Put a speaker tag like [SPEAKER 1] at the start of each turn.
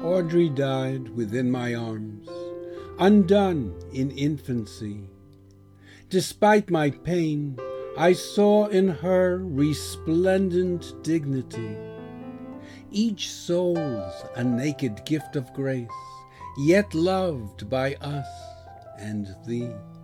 [SPEAKER 1] Audrey died within my arms, undone in infancy. Despite my pain, I saw in her resplendent dignity. Each soul's a naked gift of grace, yet loved by us and thee.